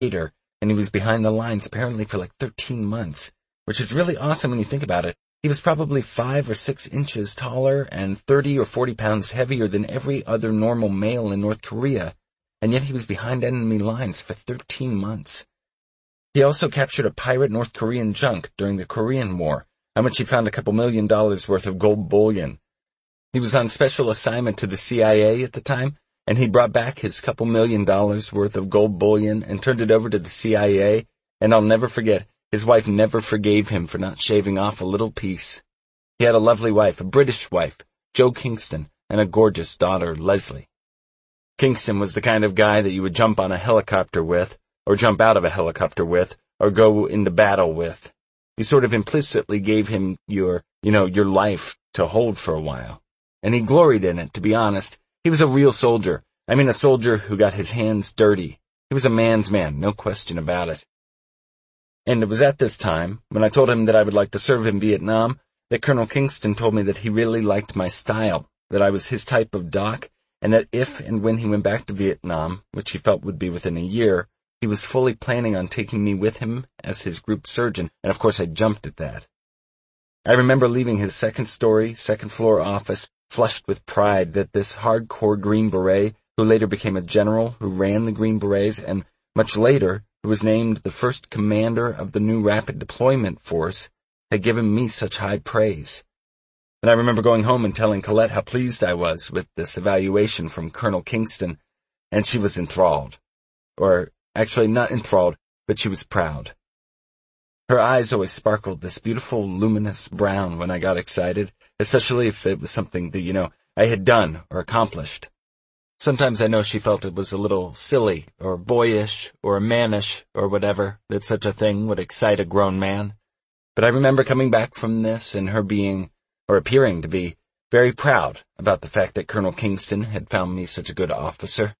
later, and he was behind the lines apparently for like 13 months, which is really awesome when you think about it. He was probably 5 or 6 inches taller and 30 or 40 pounds heavier than every other normal male in North Korea, and yet he was behind enemy lines for 13 months. He also captured a pirate North Korean junk during the Korean War, on which he found a couple $1 million worth of gold bullion. He was on special assignment to the CIA at the time, and he brought back his couple $1 million worth of gold bullion and turned it over to the CIA, and I'll never forget, his wife never forgave him for not shaving off a little piece. He had a lovely wife, a British wife, Jo Kingston, and a gorgeous daughter, Leslie. Kingston was the kind of guy that you would jump on a helicopter with, or jump out of a helicopter with, or go into battle with. You sort of implicitly gave him your life to hold for a while. And he gloried in it, to be honest. He was a real soldier. I mean, a soldier who got his hands dirty. He was a man's man, no question about it. And it was at this time, when I told him that I would like to serve in Vietnam, that Colonel Kingston told me that he really liked my style, that I was his type of doc, and that if and when he went back to Vietnam, which he felt would be within a year, he was fully planning on taking me with him as his group surgeon, and of course I jumped at that. I remember leaving his second-story, second-floor office flushed with pride that this hardcore Green Beret, who later became a general who ran the Green Berets, and much later, who was named the first commander of the new Rapid Deployment Force, had given me such high praise. And I remember going home and telling Colette how pleased I was with this evaluation from Colonel Kingston, and she was enthralled. Or, actually not enthralled, but she was proud. Her eyes always sparkled this beautiful luminous brown when I got excited, especially if it was something that, I had done or accomplished. Sometimes I know she felt it was a little silly or boyish or mannish or whatever that such a thing would excite a grown man. But I remember coming back from this and her being, or appearing to be, very proud about the fact that Colonel Kingston had found me such a good officer.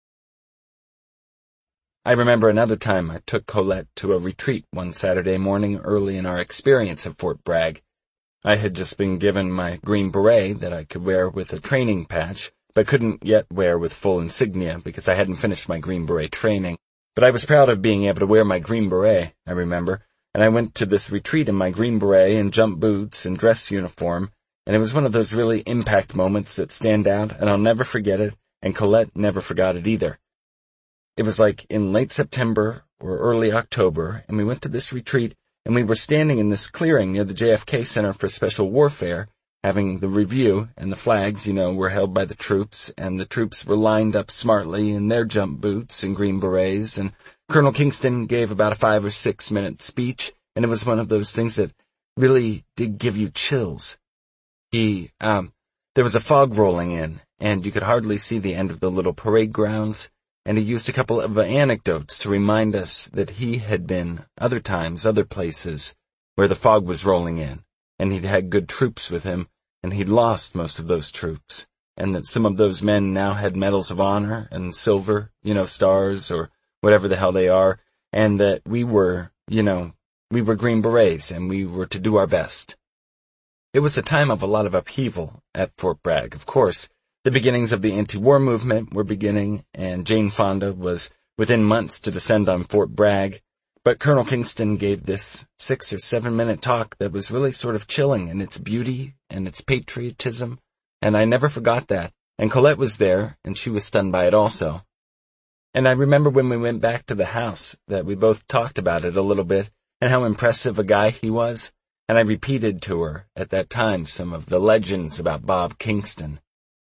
I remember another time I took Colette to a retreat one Saturday morning early in our experience at Fort Bragg. I had just been given my green beret that I could wear with a training patch, but couldn't yet wear with full insignia because I hadn't finished my green beret training. But I was proud of being able to wear my green beret, I remember, and I went to this retreat in my green beret and jump boots and dress uniform, and it was one of those really impact moments that stand out, and I'll never forget it, and Colette never forgot it either. It was like in late September or early October, and we went to this retreat, and we were standing in this clearing near the JFK Center for Special Warfare, having the review, and the flags, were held by the troops, and the troops were lined up smartly in their jump boots and green berets, and Colonel Kingston gave about a 5 or 6 minute speech, and it was one of those things that really did give you chills. There was a fog rolling in, and you could hardly see the end of the little parade grounds, and he used a couple of anecdotes to remind us that he had been, other times, other places, where the fog was rolling in, and he'd had good troops with him, and he'd lost most of those troops, and that some of those men now had medals of honor and silver, stars or whatever the hell they are, and that we were Green Berets, and we were to do our best. It was a time of a lot of upheaval at Fort Bragg, of course. The beginnings of the anti-war movement were beginning, and Jane Fonda was within months to descend on Fort Bragg, but Colonel Kingston gave this 6 or 7 minute talk that was really sort of chilling in its beauty and its patriotism, and I never forgot that, and Colette was there, and she was stunned by it also. And I remember when we went back to the house that we both talked about it a little bit, and how impressive a guy he was, and I repeated to her at that time some of the legends about Bob Kingston.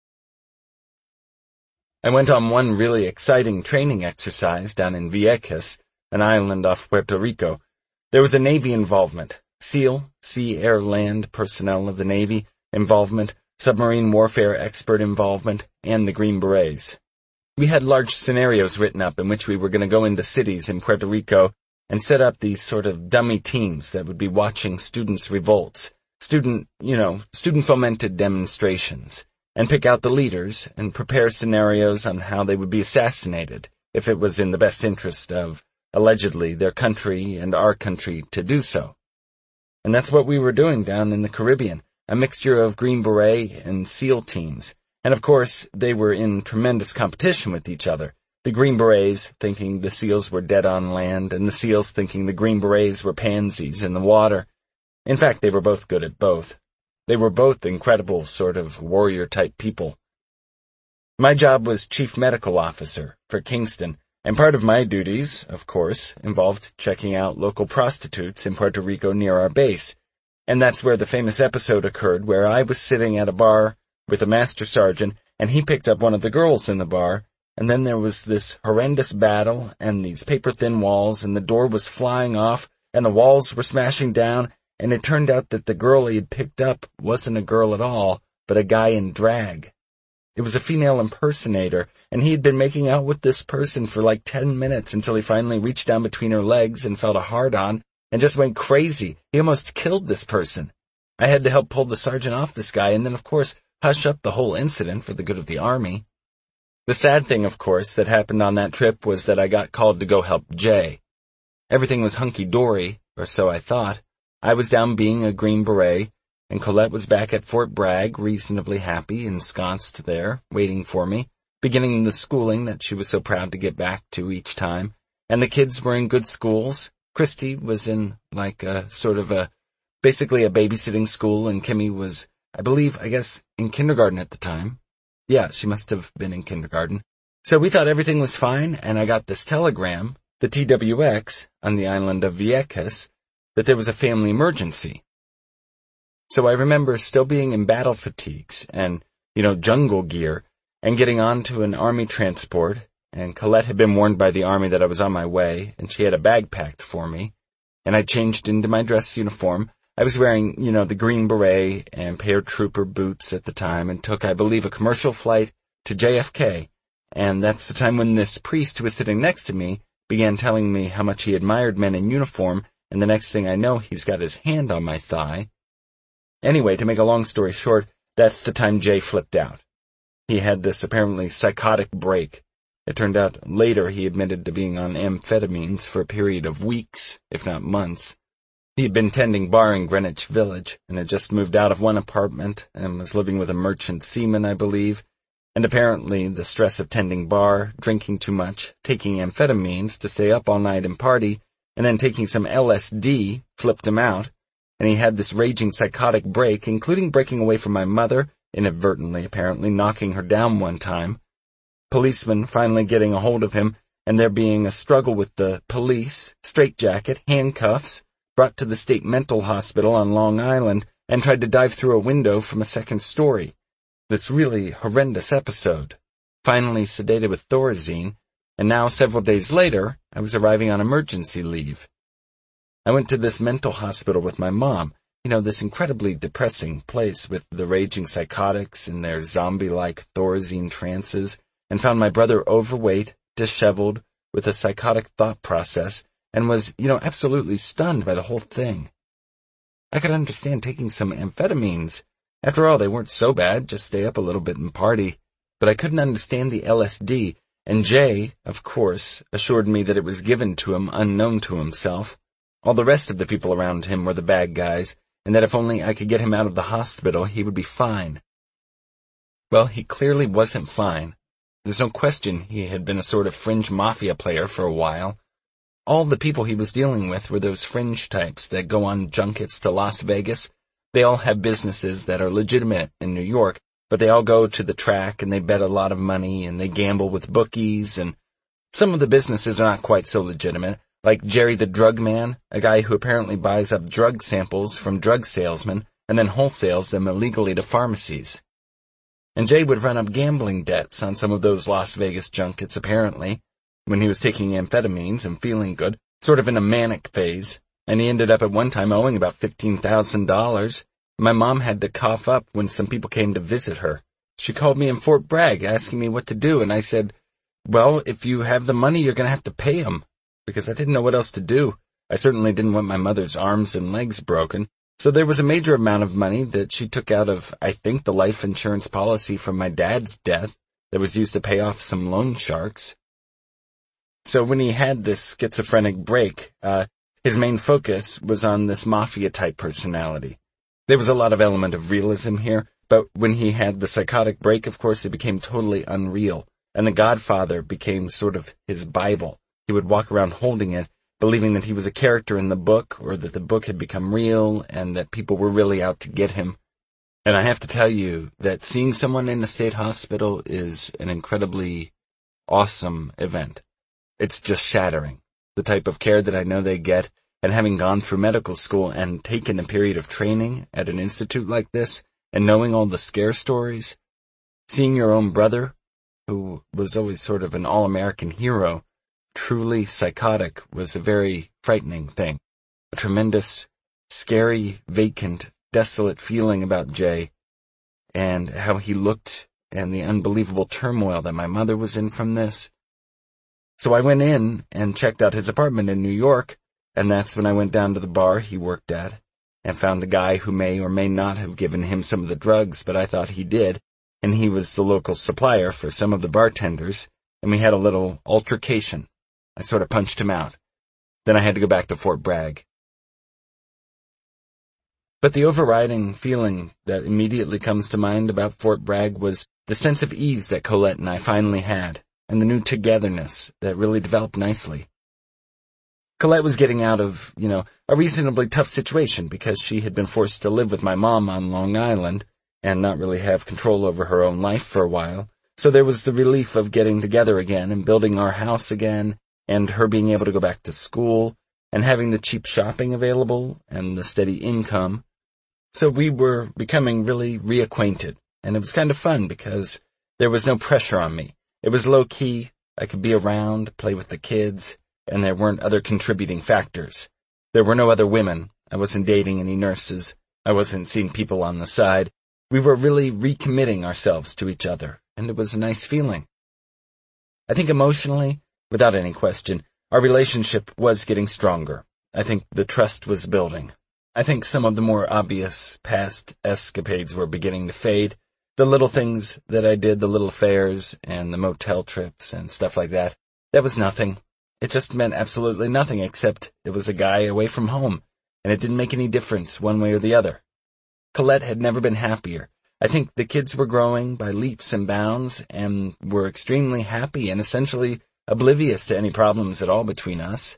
I went on one really exciting training exercise down in Vieques, an island off Puerto Rico. There was a Navy involvement, SEAL, Sea, Air, Land personnel of the Navy involvement, submarine warfare expert involvement, and the Green Berets. We had large scenarios written up in which we were going to go into cities in Puerto Rico and set up these sort of dummy teams that would be watching students' revolts, student-fomented demonstrations, and pick out the leaders and prepare scenarios on how they would be assassinated if it was in the best interest of, allegedly, their country and our country to do so. And that's what we were doing down in the Caribbean, a mixture of Green Beret and SEAL teams. And of course, they were in tremendous competition with each other. The Green Berets thinking the SEALs were dead on land, and the SEALs thinking the Green Berets were pansies in the water. In fact, they were both good at both. They were both incredible sort of warrior-type people. My job was Chief Medical Officer for Kingston, and part of my duties, of course, involved checking out local prostitutes in Puerto Rico near our base. And that's where the famous episode occurred where I was sitting at a bar with a master sergeant, and he picked up one of the girls in the bar, and then there was this horrendous battle, and these paper-thin walls, and the door was flying off, and the walls were smashing down, and it turned out that the girl he had picked up wasn't a girl at all, but a guy in drag. It was a female impersonator, and he had been making out with this person for like 10 minutes until he finally reached down between her legs and felt a hard-on, and just went crazy. He almost killed this person. I had to help pull the sergeant off this guy, and then, of course, hush up the whole incident for the good of the Army. The sad thing, of course, that happened on that trip was that I got called to go help Jay. Everything was hunky-dory, or so I thought. I was down being a Green Beret, and Colette was back at Fort Bragg, reasonably happy, ensconced there, waiting for me, beginning the schooling that she was so proud to get back to each time. And the kids were in good schools. Christy was in, basically a babysitting school, and Kimmy was, I guess, in kindergarten at the time. Yeah, she must have been in kindergarten. So we thought everything was fine, and I got this telegram, the TWX, on the island of Vieques, that there was a family emergency. So I remember still being in battle fatigues and, jungle gear, and getting onto an Army transport, and Colette had been warned by the Army that I was on my way, and she had a bag packed for me, and I changed into my dress uniform. I was wearing, the Green Beret and paratrooper boots at the time, and took, I believe, a commercial flight to JFK, and that's the time when this priest who was sitting next to me began telling me how much he admired men in uniform, and the next thing I know, he's got his hand on my thigh. Anyway, to make a long story short, that's the time Jay flipped out. He had this apparently psychotic break. It turned out later he admitted to being on amphetamines for a period of weeks, if not months. He had been tending bar in Greenwich Village, and had just moved out of one apartment, and was living with a merchant seaman, I believe, and apparently the stress of tending bar, drinking too much, taking amphetamines to stay up all night and party, and then taking some LSD, flipped him out, and he had this raging psychotic break, including breaking away from my mother, inadvertently apparently knocking her down one time, policemen finally getting a hold of him, and there being a struggle with the police, straitjacket, handcuffs, brought to the state mental hospital on Long Island, and tried to dive through a window from a second story. This really horrendous episode. Finally sedated with Thorazine, and now several days later, I was arriving on emergency leave. I went to this mental hospital with my mom, this incredibly depressing place with the raging psychotics and their zombie-like Thorazine trances, and found my brother overweight, disheveled, with a psychotic thought process, and was, absolutely stunned by the whole thing. I could understand taking some amphetamines. After all, they weren't so bad, just stay up a little bit and party. But I couldn't understand the LSD, and Jay, of course, assured me that it was given to him unknown to himself. All the rest of the people around him were the bad guys, and that if only I could get him out of the hospital, he would be fine. Well, he clearly wasn't fine. There's no question he had been a sort of fringe mafia player for a while. All the people he was dealing with were those fringe types that go on junkets to Las Vegas. They all have businesses that are legitimate in New York, but they all go to the track and they bet a lot of money and they gamble with bookies, and some of the businesses are not quite so legitimate, like Jerry the Drug Man, a guy who apparently buys up drug samples from drug salesmen and then wholesales them illegally to pharmacies. And Jay would run up gambling debts on some of those Las Vegas junkets, apparently, when he was taking amphetamines and feeling good, sort of in a manic phase, and he ended up at one time owing about $15,000. My mom had to cough up when some people came to visit her. She called me in Fort Bragg asking me what to do, and I said, well, if you have the money, you're going to have to pay him, because I didn't know what else to do. I certainly didn't want my mother's arms and legs broken. So there was a major amount of money that she took out of, I think, the life insurance policy from my dad's death that was used to pay off some loan sharks. So when he had this schizophrenic break, his main focus was on this mafia-type personality. There was a lot of element of realism here, but when he had the psychotic break, of course, it became totally unreal. and The Godfather became sort of his Bible. He would walk around holding it, believing that he was a character in the book, or that the book had become real, and that people were really out to get him. And I have to tell you that seeing someone in a state hospital is an incredibly awesome event. It's just shattering. The type of care that I know they get, and having gone through medical school and taken a period of training at an institute like this, and knowing all the scare stories, seeing your own brother, who was always sort of an all-American hero, truly psychotic, was a very frightening thing. A tremendous, scary, vacant, desolate feeling about Jay, and how he looked, and the unbelievable turmoil that my mother was in from this. So I went in and checked out his apartment in New York, and that's when I went down to the bar he worked at, and found a guy who may or may not have given him some of the drugs, but I thought he did, and he was the local supplier for some of the bartenders, and we had a little altercation. I sort of punched him out. Then I had to go back to Fort Bragg. But the overriding feeling that immediately comes to mind about Fort Bragg was the sense of ease that Colette and I finally had, and the new togetherness that really developed nicely. Colette was getting out of, a reasonably tough situation because she had been forced to live with my mom on Long Island and not really have control over her own life for a while. So there was the relief of getting together again and building our house again, and her being able to go back to school and having the cheap shopping available and the steady income. So we were becoming really reacquainted, and it was kind of fun because there was no pressure on me. It was low-key, I could be around, play with the kids, and there weren't other contributing factors. There were no other women. I wasn't dating any nurses. I wasn't seeing people on the side. We were really recommitting ourselves to each other, and it was a nice feeling. I think emotionally, without any question, our relationship was getting stronger. I think the trust was building. I think some of the more obvious past escapades were beginning to fade. The little things that I did, the little affairs and the motel trips and stuff like that, that was nothing. It just meant absolutely nothing except it was a guy away from home, and it didn't make any difference one way or the other. Colette had never been happier. I think the kids were growing by leaps and bounds and were extremely happy and essentially oblivious to any problems at all between us.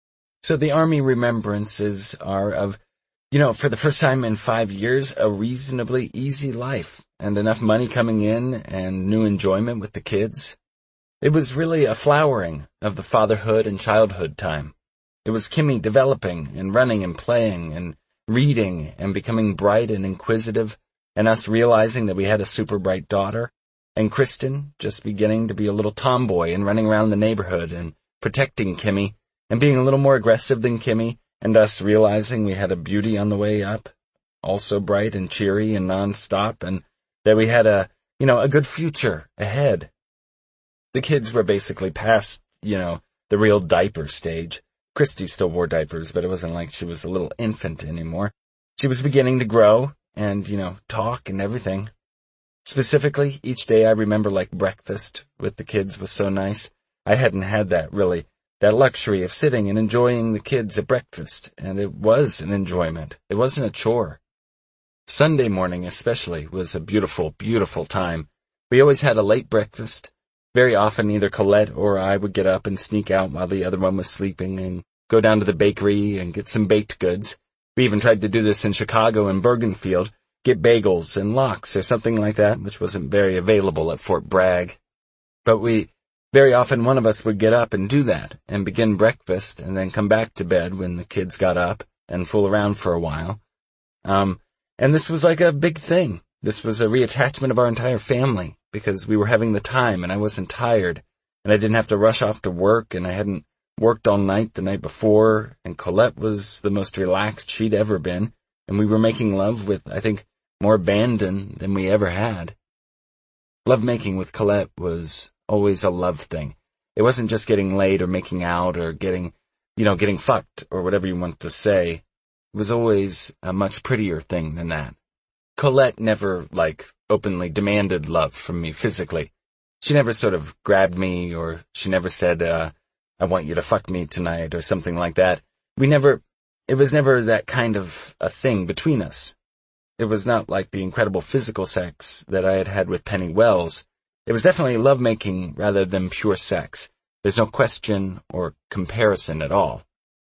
So the Army remembrances are of, for the first time in 5 years, a reasonably easy life and enough money coming in and new enjoyment with the kids. It was really a flowering of the fatherhood and childhood time. It was Kimmy developing and running and playing and reading and becoming bright and inquisitive, and us realizing that we had a super bright daughter, and Kristen just beginning to be a little tomboy and running around the neighborhood and protecting Kimmy and being a little more aggressive than Kimmy, and us realizing we had a beauty on the way up, also bright and cheery and nonstop, and that we had a good future ahead. The kids were basically past, the real diaper stage. Christy still wore diapers, but it wasn't like she was a little infant anymore. She was beginning to grow and, talk and everything. Specifically, each day I remember breakfast with the kids was so nice. I hadn't had that really. That luxury of sitting and enjoying the kids at breakfast, and it was an enjoyment. It wasn't a chore. Sunday morning especially was a beautiful, beautiful time. We always had a late breakfast. Very often either Colette or I would get up and sneak out while the other one was sleeping and go down to the bakery and get some baked goods. We even tried to do this in Chicago and Bergenfield, get bagels and lox or something like that, which wasn't very available at Fort Bragg. But very often one of us would get up and do that and begin breakfast and then come back to bed when the kids got up and fool around for a while. And this was like a big thing. This was a reattachment of our entire family because we were having the time and I wasn't tired and I didn't have to rush off to work and I hadn't worked all night the night before and Colette was the most relaxed she'd ever been and we were making love with, I think, more abandon than we ever had. Lovemaking with Colette was always a love thing. It wasn't just getting laid or making out or getting fucked or whatever you want to say. It was always a much prettier thing than that. Colette never, openly demanded love from me physically. She never sort of grabbed me or she never said, I want you to fuck me tonight or something like that. It was never that kind of a thing between us. It was not like the incredible physical sex that I had had with Penny Wells. It was definitely lovemaking rather than pure sex. There's no question or comparison at all.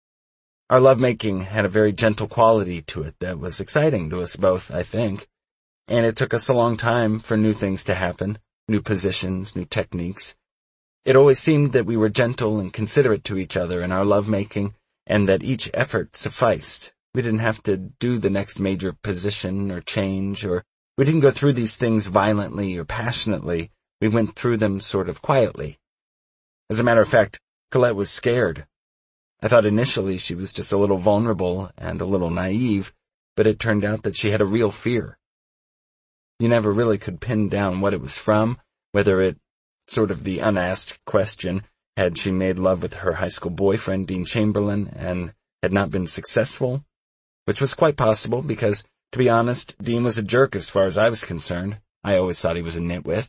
Our lovemaking had a very gentle quality to it that was exciting to us both, I think. And it took us a long time for new things to happen, new positions, new techniques. It always seemed that we were gentle and considerate to each other in our lovemaking, and that each effort sufficed. We didn't have to do the next major position or change, or we didn't go through these things violently or passionately. We went through them sort of quietly. As a matter of fact, Colette was scared. I thought initially she was just a little vulnerable and a little naive, but it turned out that she had a real fear. You never really could pin down what it was from, whether it, sort of the unasked question, had she made love with her high school boyfriend, Dean Chamberlain, and had not been successful, which was quite possible because, to be honest, Dean was a jerk as far as I was concerned. I always thought he was a nitwit.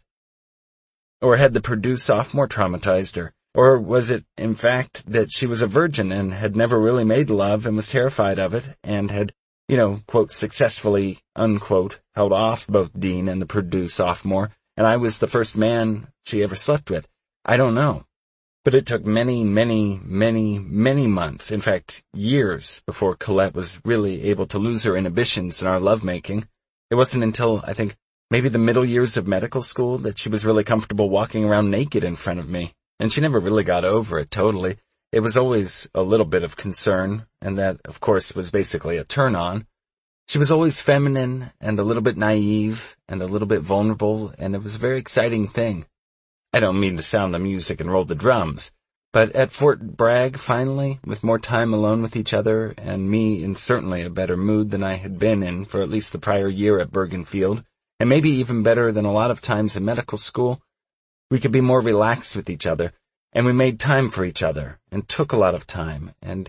Or had the Purdue sophomore traumatized her? Or was it, in fact, that she was a virgin and had never really made love and was terrified of it and had, quote, successfully, unquote, held off both Dean and the Purdue sophomore, and I was the first man she ever slept with? I don't know. But it took many, many, many, many months, in fact, years, before Colette was really able to lose her inhibitions in our lovemaking. It wasn't until, I think, maybe the middle years of medical school that she was really comfortable walking around naked in front of me. And she never really got over it totally. It was always a little bit of concern, and that, of course, was basically a turn-on. She was always feminine and a little bit naive and a little bit vulnerable, and it was a very exciting thing. I don't mean to sound the music and roll the drums, but at Fort Bragg, finally, with more time alone with each other, and me in certainly a better mood than I had been in for at least the prior year at Bergenfield, and maybe even better than a lot of times in medical school, we could be more relaxed with each other, and we made time for each other, and took a lot of time, and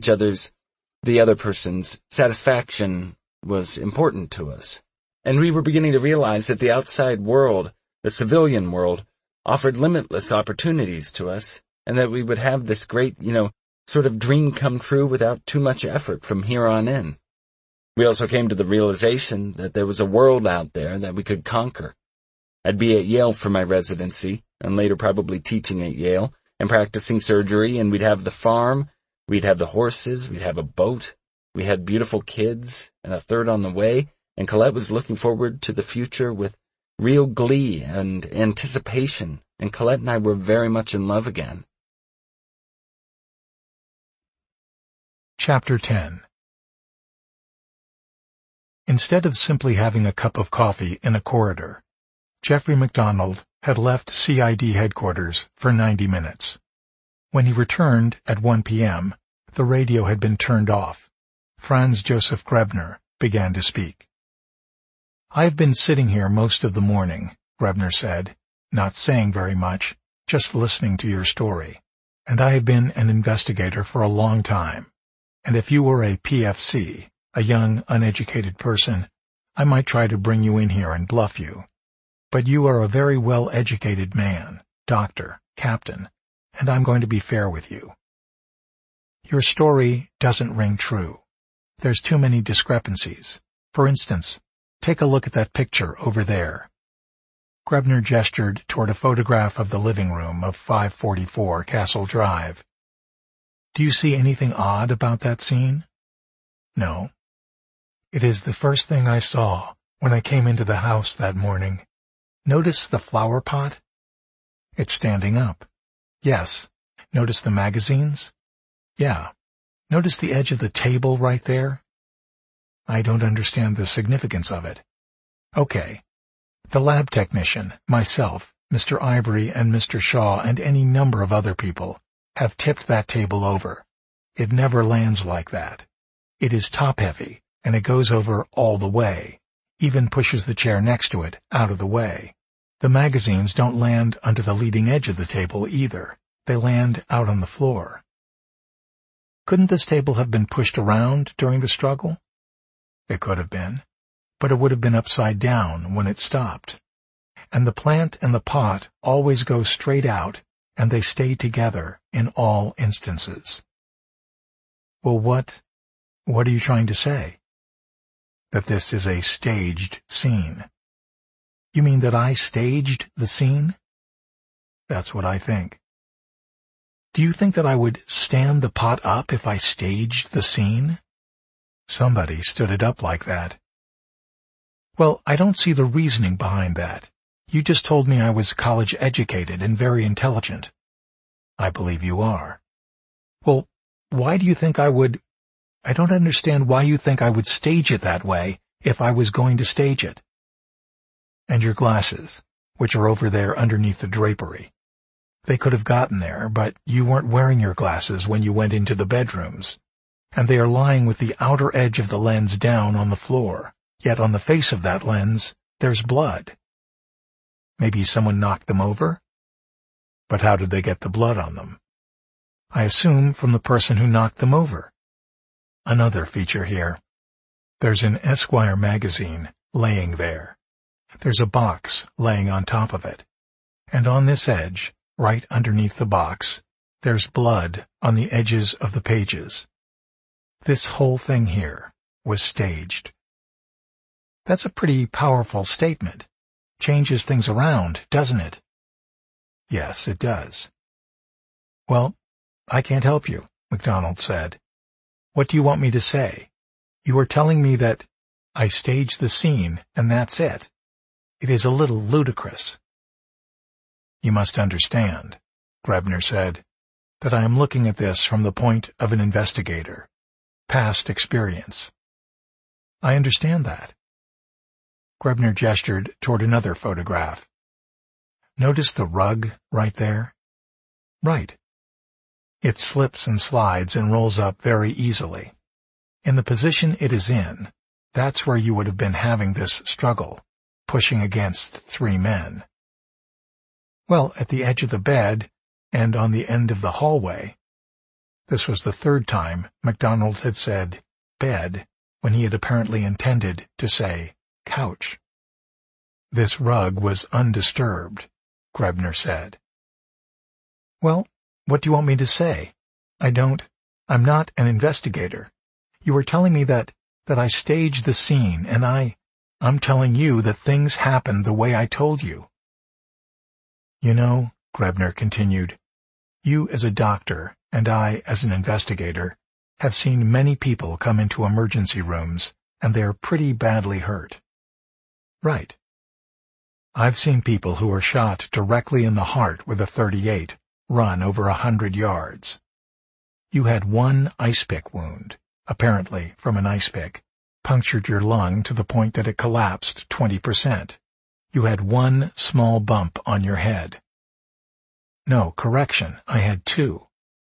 the other person's satisfaction was important to us. And we were beginning to realize that the outside world, the civilian world, offered limitless opportunities to us, and that we would have this great, sort of dream come true without too much effort from here on in. We also came to the realization that there was a world out there that we could conquer. I'd be at Yale for my residency, and later probably teaching at Yale, and practicing surgery, and we'd have the farm, we'd have the horses, we'd have a boat, we had beautiful kids, and a third on the way, and Colette was looking forward to the future with real glee and anticipation, and Colette and I were very much in love again. Chapter 10. Instead of simply having a cup of coffee in a corridor, Jeffrey MacDonald had left CID headquarters for 90 minutes. When he returned at 1 p.m., the radio had been turned off. Franz Joseph Grebner began to speak. "I've been sitting here most of the morning," Grebner said, "not saying very much, just listening to your story. And I have been an investigator for a long time. And if you were a PFC, a young, uneducated person, I might try to bring you in here and bluff you. But you are a very well-educated man, doctor, captain, and I'm going to be fair with you. Your story doesn't ring true. There's too many discrepancies. For instance, take a look at that picture over there." Grebner gestured toward a photograph of the living room of 544 Castle Drive. "Do you see anything odd about that scene?" "No. It is the first thing I saw when I came into the house that morning. Notice the flower pot? It's standing up. Yes. Notice the magazines? Yeah. Notice the edge of the table right there? I don't understand the significance of it. Okay. The lab technician, myself, Mr. Ivory, and Mr. Shaw, and any number of other people have tipped that table over. It never lands like that. It is top-heavy, and it goes over all the way, even pushes the chair next to it out of the way. The magazines don't land under the leading edge of the table either. They land out on the floor. Couldn't this table have been pushed around during the struggle? It could have been, but it would have been upside down when it stopped. And the plant and the pot always go straight out, and they stay together in all instances. Well, what are you trying to say? That this is a staged scene. You mean that I staged the scene? That's what I think. Do you think that I would stand the pot up if I staged the scene? Somebody stood it up like that. Well, I don't see the reasoning behind that. You just told me I was college-educated and very intelligent. I believe you are. Well, why do you think I don't understand why you think I would stage it that way if I was going to stage it. And your glasses, which are over there underneath the drapery. They could have gotten there, but you weren't wearing your glasses when you went into the bedrooms, and they are lying with the outer edge of the lens down on the floor, yet on the face of that lens, there's blood. Maybe someone knocked them over? But how did they get the blood on them? I assume from the person who knocked them over. Another feature here. There's an Esquire magazine laying there. There's a box laying on top of it. And on this edge, right underneath the box, there's blood on the edges of the pages. This whole thing here was staged. That's a pretty powerful statement. Changes things around, doesn't it? Yes, it does. Well, I can't help you, MacDonald said. What do you want me to say? You are telling me that I staged the scene and that's it. It is a little ludicrous. You must understand, Grebner said, that I am looking at this from the point of an investigator. Past experience. I understand that. Grebner gestured toward another photograph. Notice the rug right there? Right. It slips and slides and rolls up very easily. In the position it is in, that's where you would have been having this struggle, pushing against 3 men. Well, at the edge of the bed and on the end of the hallway. This was the 3rd time MacDonald had said bed when he had apparently intended to say couch. This rug was undisturbed, Grebner said. Well, what do you want me to say? I'm not an investigator. You were telling me that I staged the scene, and I'm telling you that things happened the way I told you. You know, Grebner continued, you as a doctor and I as an investigator have seen many people come into emergency rooms and they're pretty badly hurt. Right. I've seen people who are shot directly in the heart with a .38 run over 100 yards. You had one ice pick wound, apparently from an ice pick, punctured your lung to the point that it collapsed 20%. You had one small bump on your head. No, correction, I had 2.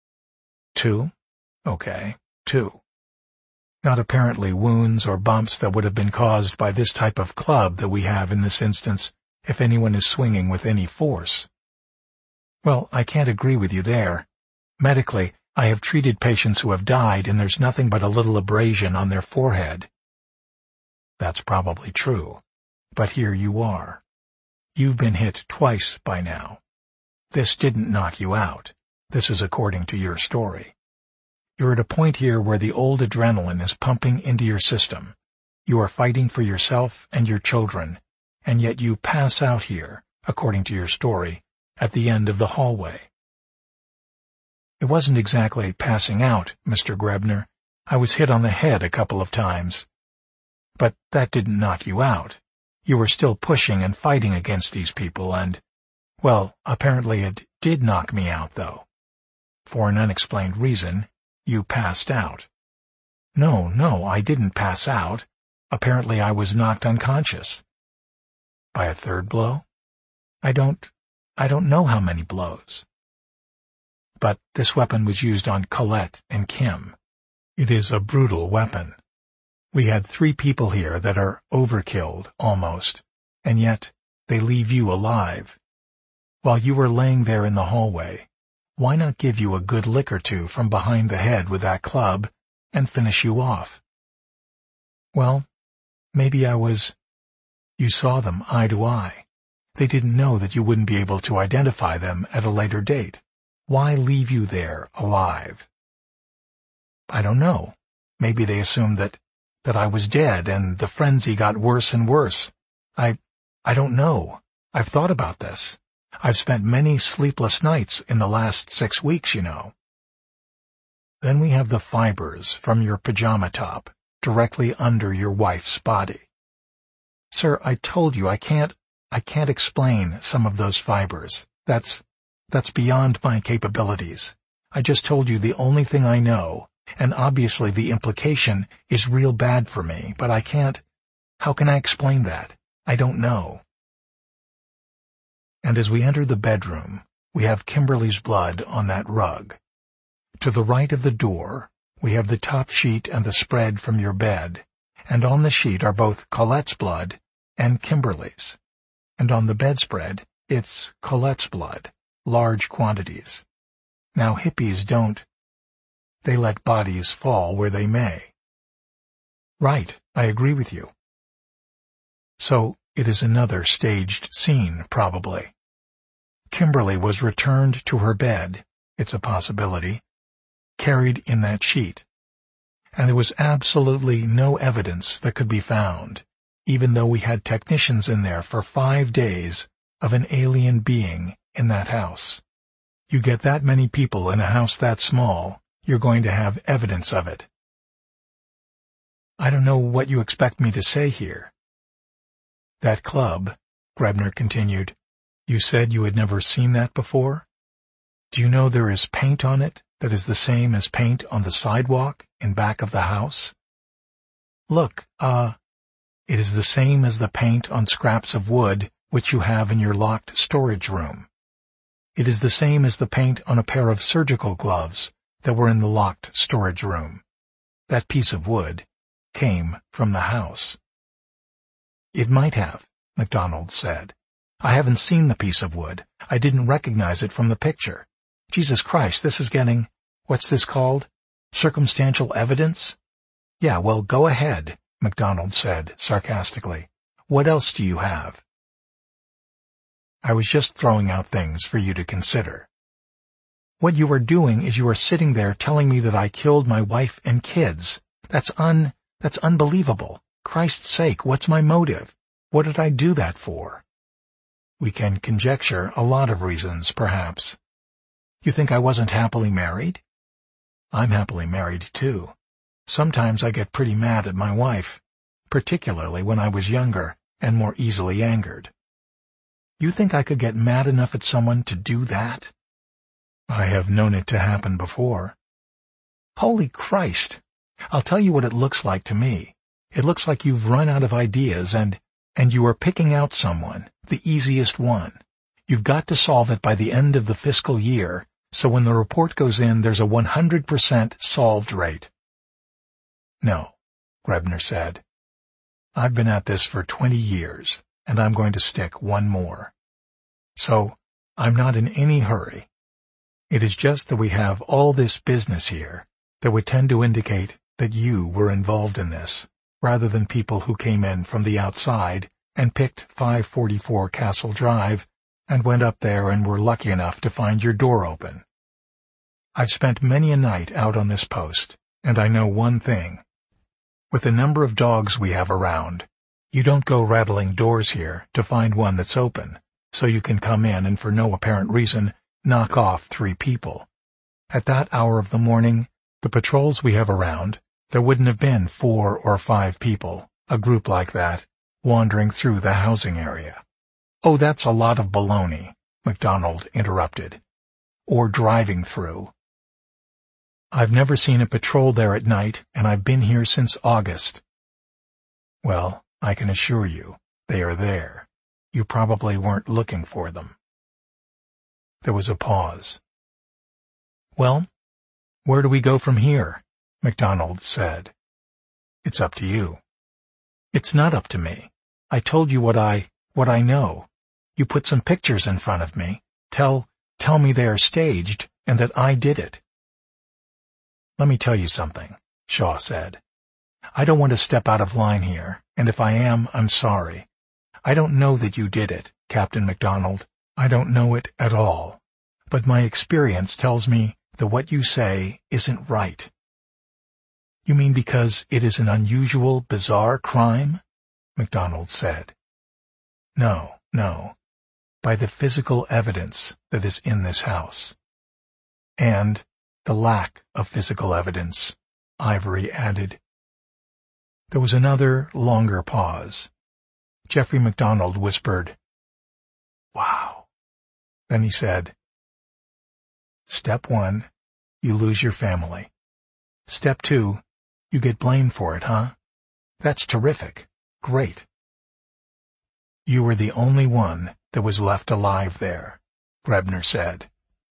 2? Okay, 2. Not apparently wounds or bumps that would have been caused by this type of club that we have in this instance if anyone is swinging with any force. Well, I can't agree with you there. Medically, I have treated patients who have died and there's nothing but a little abrasion on their forehead. That's probably true. But here you are. You've been hit twice by now. This didn't knock you out. This is according to your story. You're at a point here where the old adrenaline is pumping into your system. You are fighting for yourself and your children, and yet you pass out here, according to your story, at the end of the hallway. It wasn't exactly passing out, Mr. Grebner. I was hit on the head a couple of times. But that didn't knock you out. You were still pushing and fighting against these people and, well, apparently it did knock me out, though. For an unexplained reason, you passed out. No, I didn't pass out. Apparently I was knocked unconscious. By a 3rd blow? I don't know how many blows. But this weapon was used on Colette and Kim. It is a brutal weapon. We had 3 people here that are overkilled, almost, and yet they leave you alive. While you were laying there in the hallway, why not give you a good lick or 2 from behind the head with that club and finish you off? Well, maybe I was... You saw them eye to eye. They didn't know that you wouldn't be able to identify them at a later date. Why leave you there alive? I don't know. Maybe they assumed that I was dead and the frenzy got worse and worse. I I don't know. I've thought about this. I've spent many sleepless nights in the last 6 weeks, you know. Then we have the fibers from your pajama top, directly under your wife's body. Sir, I told you I can't explain some of those fibers. That's beyond my capabilities. I just told you the only thing I know, and obviously the implication is real bad for me, but I can't. How can I explain that? I don't know. And as we enter the bedroom, we have Kimberly's blood on that rug. To the right of the door, we have the top sheet and the spread from your bed, and on the sheet are both Colette's blood and Kimberly's. And on the bedspread, it's Colette's blood, large quantities. Now hippies don't. They let bodies fall where they may. Right, I agree with you. So it is another staged scene, probably. Kimberly was returned to her bed, it's a possibility, carried in that sheet. And there was absolutely no evidence that could be found, even though we had technicians in there for 5 days, of an alien being in that house. You get that many people in a house that small, you're going to have evidence of it. I don't know what you expect me to say here. That club, Grebner continued, you said you had never seen that before? Do you know there is paint on it that is the same as paint on the sidewalk in back of the house? Look, it is the same as the paint on scraps of wood which you have in your locked storage room. It is the same as the paint on a pair of surgical gloves that were in the locked storage room. That piece of wood came from the house. It might have, MacDonald said. I haven't seen the piece of wood. I didn't recognize it from the picture. Jesus Christ, this is getting, what's this called? Circumstantial evidence? Yeah, well, go ahead, MacDonald said sarcastically. What else do you have? I was just throwing out things for you to consider. What you are doing is you are sitting there telling me that I killed my wife and kids. That's unbelievable. Christ's sake, what's my motive? What did I do that for? We can conjecture a lot of reasons, perhaps. You think I wasn't happily married? I'm happily married, too. Sometimes I get pretty mad at my wife, particularly when I was younger and more easily angered. You think I could get mad enough at someone to do that? I have known it to happen before. Holy Christ! I'll tell you what it looks like to me. It looks like you've run out of ideas and you are picking out someone, the easiest one. You've got to solve it by the end of the fiscal year, so when the report goes in, there's a 100% solved rate. No, Grebner said. I've been at this for 20 years, and I'm going to stick one more. So, I'm not in any hurry. It is just that we have all this business here that would tend to indicate that you were involved in this, rather than people who came in from the outside and picked 544 Castle Drive and went up there and were lucky enough to find your door open. I've spent many a night out on this post, and I know one thing. With the number of dogs we have around, you don't go rattling doors here to find one that's open, so you can come in and for no apparent reason knock off 3 people. At that hour of the morning, the patrols we have around, there wouldn't have been 4 or 5 people, a group like that, wandering through the housing area. Oh, that's a lot of baloney, MacDonald interrupted. Or driving through. I've never seen a patrol there at night, and I've been here since August. Well, I can assure you, they are there. You probably weren't looking for them. There was a pause. Well, where do we go from here? MacDonald said. It's up to you. It's not up to me. I told you what I know. You put some pictures in front of me. Tell me they are staged and that I did it. Let me tell you something, Shaw said. I don't want to step out of line here, and if I am, I'm sorry. I don't know that you did it, Captain MacDonald. I don't know it at all. But my experience tells me that what you say isn't right. You mean because it is an unusual, bizarre crime? MacDonald said. No, by the physical evidence that is in this house. And the lack of physical evidence, Ivory added. There was another, longer pause. Jeffrey MacDonald whispered, "Wow." Then he said, "Step 1, you lose your family. Step 2, you get blamed for it, huh? That's terrific. Great. You were the only one that was left alive there," Grebner said.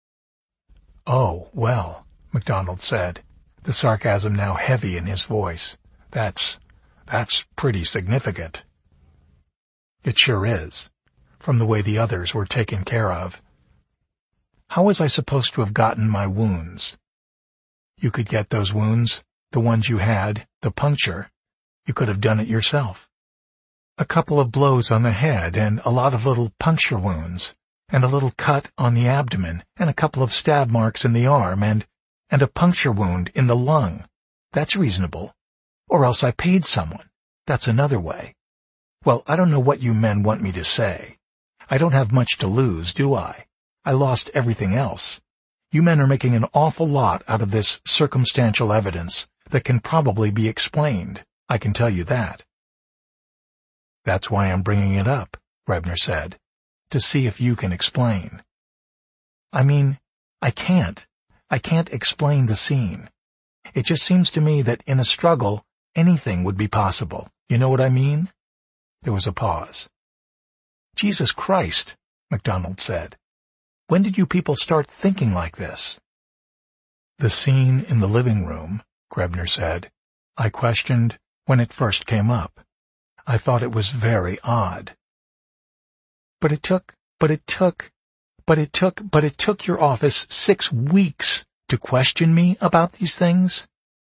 "Oh, well," MacDonald said, the sarcasm now heavy in his voice. That's pretty significant." "It sure is, from the way the others were taken care of. How was I supposed to have gotten my wounds?" "You could get those wounds, the ones you had, the puncture. You could have done it yourself. A couple of blows on the head and a lot of little puncture wounds, and a little cut on the abdomen, and a couple of stab marks in the arm, and a puncture wound in the lung. That's reasonable. Or else I paid someone. That's another way. Well, I don't know what you men want me to say. I don't have much to lose, do I? I lost everything else. You men are making an awful lot out of this circumstantial evidence that can probably be explained. I can tell you that." "That's why I'm bringing it up," Grebner said, "to see if you can explain." "I mean, I can't explain the scene. It just seems to me that in a struggle, anything would be possible. You know what I mean?" There was a pause. "Jesus Christ," MacDonald said. "When did you people start thinking like this?" "The scene in the living room," Grebner said, "I questioned when it first came up. I thought it was very odd." But it took your office 6 weeks to question me about these things?"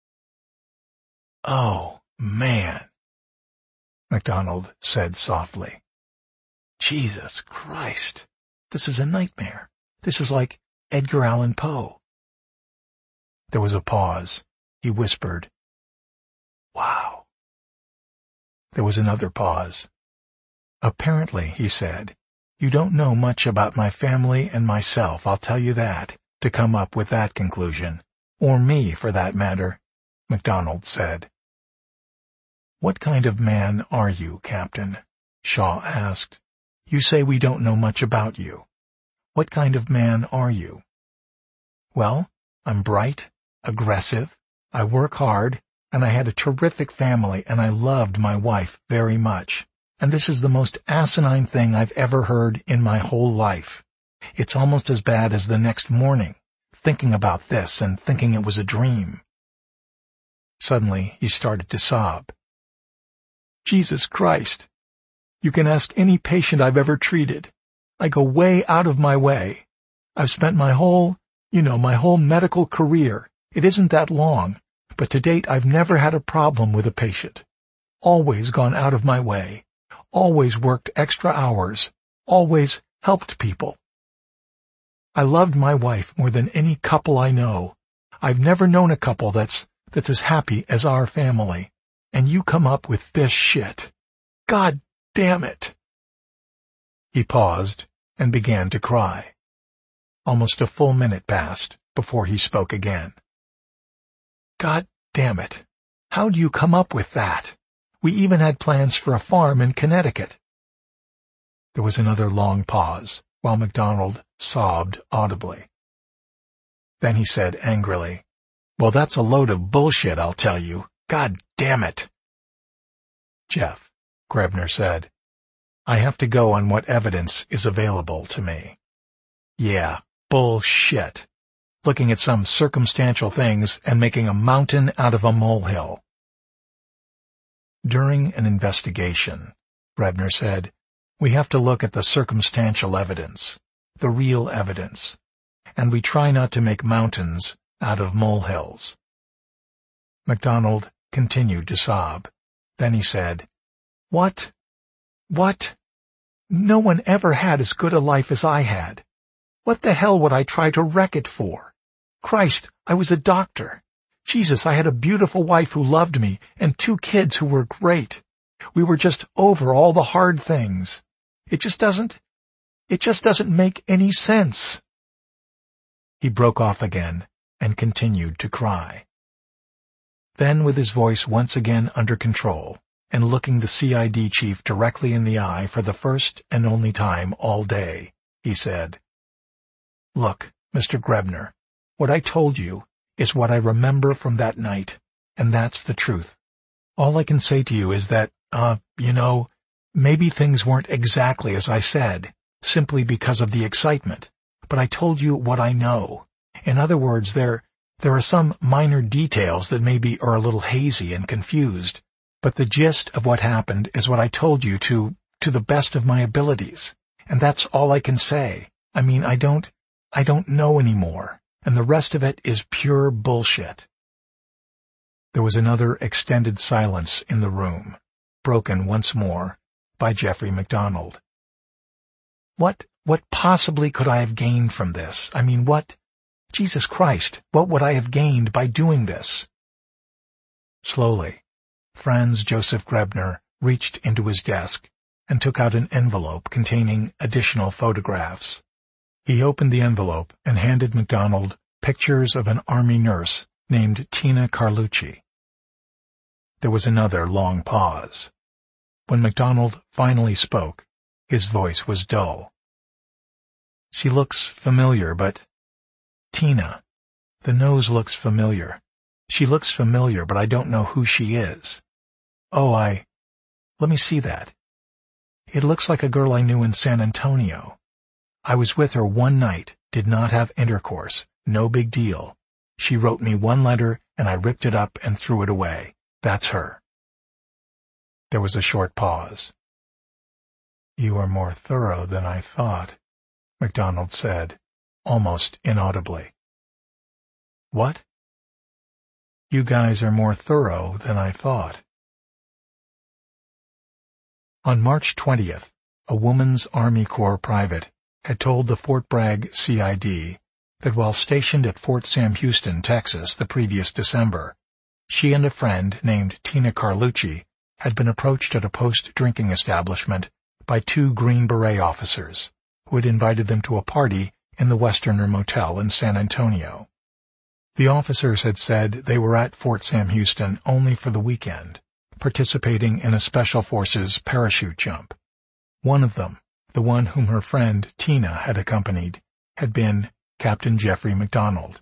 "Oh, man," MacDonald said softly. "Jesus Christ, this is a nightmare. This is like Edgar Allan Poe." There was a pause. He whispered, "Wow." There was another pause. "Apparently," he said, "you don't know much about my family and myself, I'll tell you that, to come up with that conclusion. Or me, for that matter," MacDonald said. "What kind of man are you, Captain?" Shaw asked. "You say we don't know much about you. What kind of man are you?" "Well, I'm bright, aggressive, I work hard, and I had a terrific family, and I loved my wife very much. And this is the most asinine thing I've ever heard in my whole life. It's almost as bad as the next morning, thinking about this and thinking it was a dream." Suddenly he started to sob. "Jesus Christ. You can ask any patient I've ever treated. I go way out of my way. I've spent my whole medical career. It isn't that long, but to date I've never had a problem with a patient. Always gone out of my way. Always worked extra hours. Always helped people. I loved my wife more than any couple I know. I've never known a couple that's as happy as our family. And you come up with this shit. God damn it." He paused and began to cry. Almost a full minute passed before he spoke again. "God damn it. How do you come up with that? We even had plans for a farm in Connecticut." There was another long pause while MacDonald sobbed audibly. Then he said angrily, "Well, that's a load of bullshit, I'll tell you. God damn it." "Jeff," Grebner said, "I have to go on what evidence is available to me." "Yeah, bullshit. Looking at some circumstantial things and making a mountain out of a molehill." "During an investigation," Grebner said, "we have to look at the circumstantial evidence, the real evidence, and we try not to make mountains out of molehills." MacDonald continued to sob. Then he said, What? No one ever had as good a life as I had. What the hell would I try to wreck it for? Christ, I was a doctor. Jesus, I had a beautiful wife who loved me and 2 kids who were great. We were just over all the hard things. It just doesn't make any sense." He broke off again and continued to cry. Then, with his voice once again under control, and looking the CID chief directly in the eye for the first and only time all day, he said, "Look, Mr. Grebner, what I told you is what I remember from that night, and that's the truth. All I can say to you is that, maybe things weren't exactly as I said, simply because of the excitement, but I told you what I know. In other words, there are some minor details that maybe are a little hazy and confused, but the gist of what happened is what I told you to the best of my abilities, and that's all I can say. I mean, I don't know anymore, and the rest of it is pure bullshit." There was another extended silence in the room, broken once more by Jeffrey MacDonald. What possibly could I have gained from this? I mean, Jesus Christ, what would I have gained by doing this? Slowly, Franz Joseph Grebner reached into his desk and took out an envelope containing additional photographs. He opened the envelope and handed MacDonald pictures of an army nurse named Tina Carlucci. There was another long pause. When MacDonald finally spoke, his voice was dull. "She looks familiar, but—" "Tina. The nose looks familiar. She looks familiar, but I don't know who she is. Oh, let me see that. It looks like a girl I knew in San Antonio. I was with her one night, did not have intercourse, no big deal. She wrote me one letter, and I ripped it up and threw it away. That's her." There was a short pause. "You are more thorough than I thought," MacDonald said, almost inaudibly. "What?" "You guys are more thorough than I thought." On March 20th, a woman's Army Corps private had told the Fort Bragg CID that while stationed at Fort Sam Houston, Texas, the previous December, she and a friend named Tina Carlucci had been approached at a post-drinking establishment by two Green Beret officers who had invited them to a party in the Westerner Motel in San Antonio. The officers had said they were at Fort Sam Houston only for the weekend, participating in a Special Forces parachute jump. One of them, the one whom her friend Tina had accompanied, had been Captain Jeffrey MacDonald.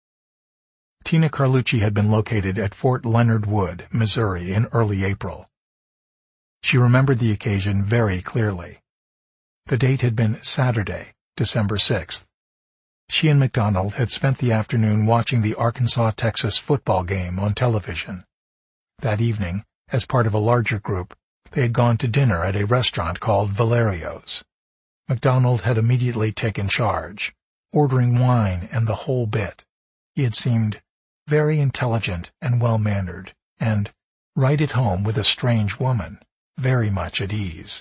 Tina Carlucci had been located at Fort Leonard Wood, Missouri, in early April. She remembered the occasion very clearly. The date had been Saturday, December 6th. She and MacDonald had spent the afternoon watching the Arkansas-Texas football game on television. That evening, as part of a larger group, they had gone to dinner at a restaurant called Valerio's. MacDonald had immediately taken charge, ordering wine and the whole bit. He had seemed very intelligent and well-mannered, and right at home with a strange woman, very much at ease.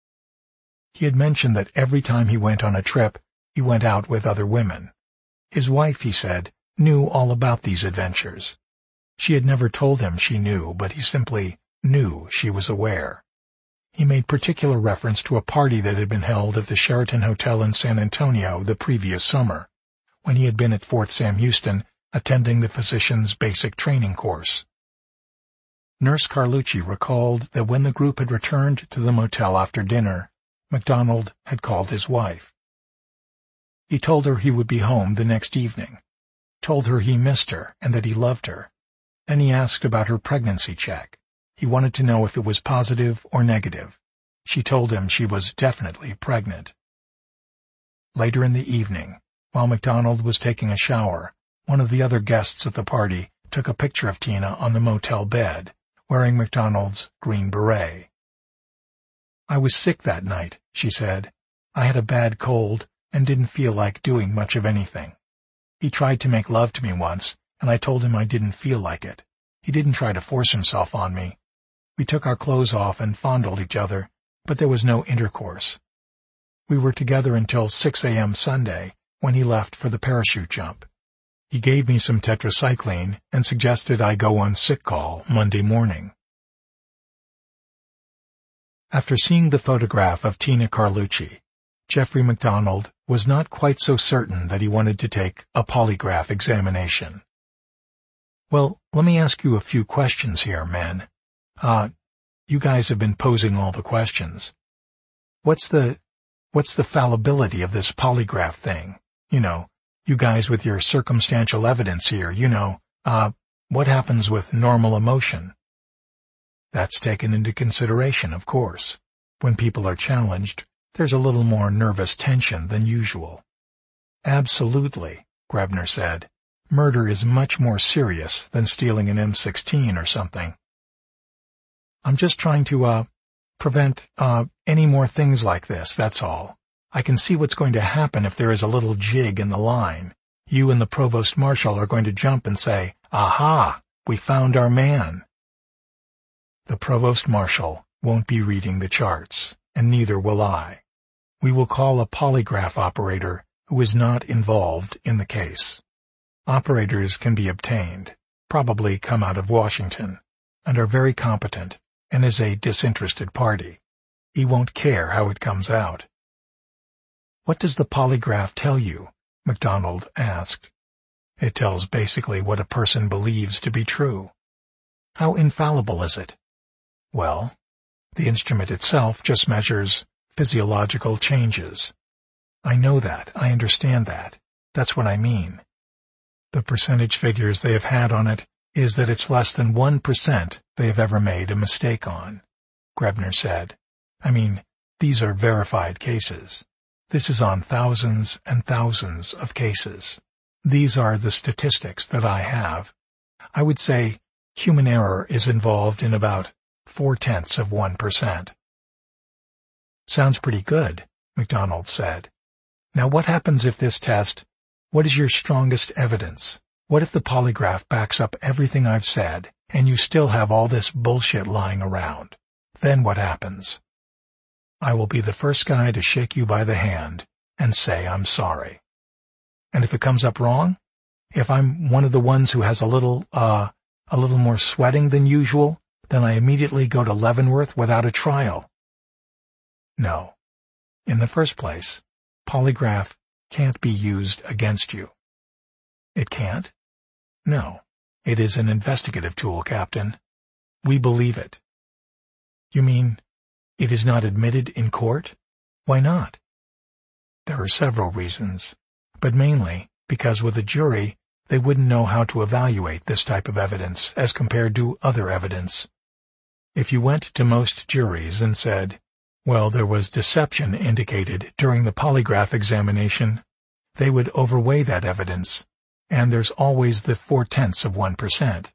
He had mentioned that every time he went on a trip, he went out with other women. His wife, he said, knew all about these adventures. She had never told him she knew, but he simply knew she was aware. He made particular reference to a party that had been held at the Sheraton Hotel in San Antonio the previous summer, when he had been at Fort Sam Houston attending the physician's basic training course. Nurse Carlucci recalled that when the group had returned to the motel after dinner, MacDonald had called his wife. He told her he would be home the next evening, told her he missed her and that he loved her. Then he asked about her pregnancy check. He wanted to know if it was positive or negative. She told him she was definitely pregnant. Later in the evening, while MacDonald was taking a shower, one of the other guests at the party took a picture of Tina on the motel bed, wearing MacDonald's green beret. "I was sick that night," she said. "I had a bad cold and didn't feel like doing much of anything. He tried to make love to me once, and I told him I didn't feel like it. He didn't try to force himself on me. We took our clothes off and fondled each other, but there was no intercourse. We were together until 6 a.m. Sunday, when he left for the parachute jump. He gave me some tetracycline and suggested I go on sick call Monday morning. After seeing the photograph of Tina Carlucci, Jeffrey MacDonald was not quite so certain that he wanted to take a polygraph examination. "Well, let me ask you a few questions here, men. You guys have been posing all the questions. What's the fallibility of this polygraph thing? You guys with your circumstantial evidence here, what happens with normal emotion?" "That's taken into consideration, of course. When people are challenged, there's a little more nervous tension than usual." "Absolutely," Grebner said. "Murder is much more serious than stealing an M16 or something." "I'm just trying to, prevent, any more things like this, that's all. I can see what's going to happen if there is a little jig in the line. You and the provost marshal are going to jump and say, 'Aha! We found our man.'" "The provost marshal won't be reading the charts, and neither will I. We will call a polygraph operator who is not involved in the case. Operators can be obtained, probably come out of Washington, and are very competent, and is a disinterested party. He won't care how it comes out." "What does the polygraph tell you?" MacDonald asked. "It tells basically what a person believes to be true." "How infallible is it?" "Well, the instrument itself just measures physiological changes." "I know that. I understand that. That's what I mean. The percentage figures they have had on it is that it's less than 1% they have ever made a mistake on," Grebner said. "I mean, these are verified cases. This is on thousands and thousands of cases. These are the statistics that I have. I would say human error is involved in about 0.4%. "Sounds pretty good," MacDonald said. "Now what happens if this test, what is your strongest evidence? What if the polygraph backs up everything I've said, and you still have all this bullshit lying around? Then what happens?" "I will be the first guy to shake you by the hand and say I'm sorry." "And if it comes up wrong? If I'm one of the ones who has a little more sweating than usual, then I immediately go to Leavenworth without a trial." "No. In the first place, polygraph can't be used against you." "It can't?" "No. It is an investigative tool, Captain. We believe it." "You mean it is not admitted in court? Why not?" "There are several reasons, but mainly because with a jury they wouldn't know how to evaluate this type of evidence as compared to other evidence. If you went to most juries and said, 'Well, there was deception indicated during the polygraph examination,' they would overweigh that evidence, and there's always the 0.4%.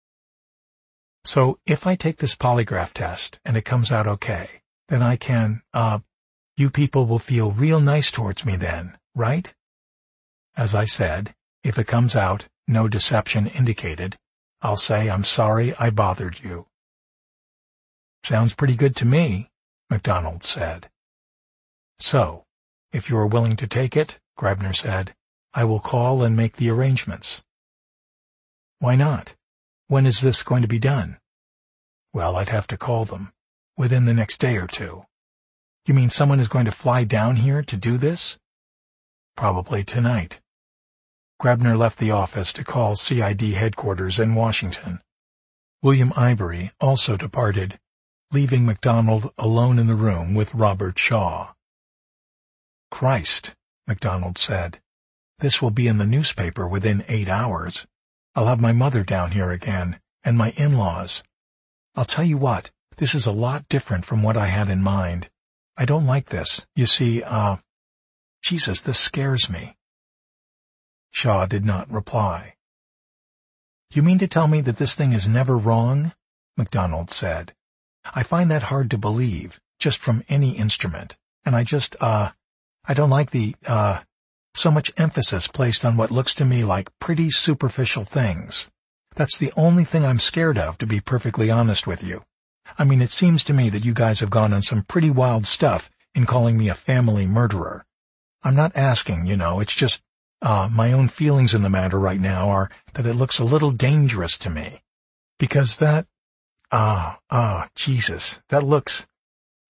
So if I take this polygraph test and it comes out okay, then I can, you people will feel real nice towards me then, right? As I said, if it comes out no deception indicated, I'll say I'm sorry I bothered you." "Sounds pretty good to me," MacDonald said. "So, if you are willing to take it," Grebner said, "I will call and make the arrangements." "Why not? When is this going to be done?" "Well, I'd have to call them. Within the next day or two." "You mean someone is going to fly down here to do this?" "Probably tonight." Grebner left the office to call CID headquarters in Washington. William Ivory also departed, leaving MacDonald alone in the room with Robert Shaw. "Christ," MacDonald said. "This will be in the newspaper within 8 hours. I'll have my mother down here again, and my in-laws. I'll tell you what, this is a lot different from what I had in mind. I don't like this. You see, Jesus, this scares me." Shaw did not reply. "You mean to tell me that this thing is never wrong?" MacDonald said. "I find that hard to believe, just from any instrument, and I don't like so much emphasis placed on what looks to me like pretty superficial things. That's the only thing I'm scared of, to be perfectly honest with you. I mean, it seems to me that you guys have gone on some pretty wild stuff in calling me a family murderer. I'm not asking, it's just, my own feelings in the matter right now are that it looks a little dangerous to me. Because that, Jesus, that looks,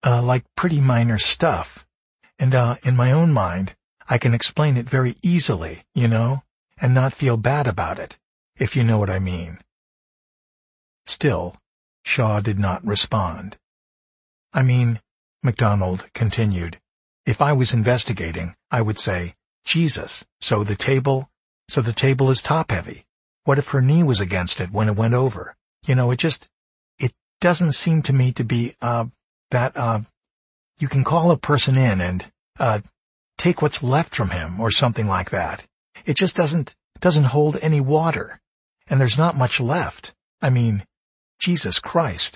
like pretty minor stuff. And, in my own mind, I can explain it very easily, and not feel bad about it, if you know what I mean. Still, Shaw did not respond. I mean, MacDonald continued, if I was investigating, I would say, Jesus, so the table is top-heavy. What if her knee was against it when it went over? It doesn't seem to me to be, you can call a person in and, take what's left from him or something like that. It just doesn't hold any water. And there's not much left. I mean, Jesus Christ.